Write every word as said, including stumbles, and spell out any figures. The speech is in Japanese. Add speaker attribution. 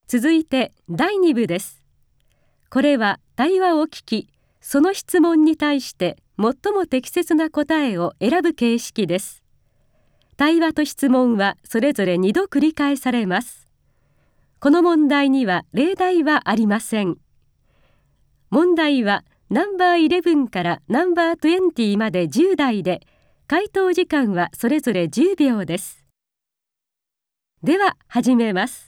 Speaker 1: 続いてだいに部です。これは対話を聞き、その質問に対して最も適切な答えを選ぶ形式です。対話と質問はそれぞれにど繰り返されます。この問題には例題はありません。問題はナンバーイレブンからナンバートゥエンティまでじゅう題で、回答時間はそれぞれじゅうびょうです。では始めます。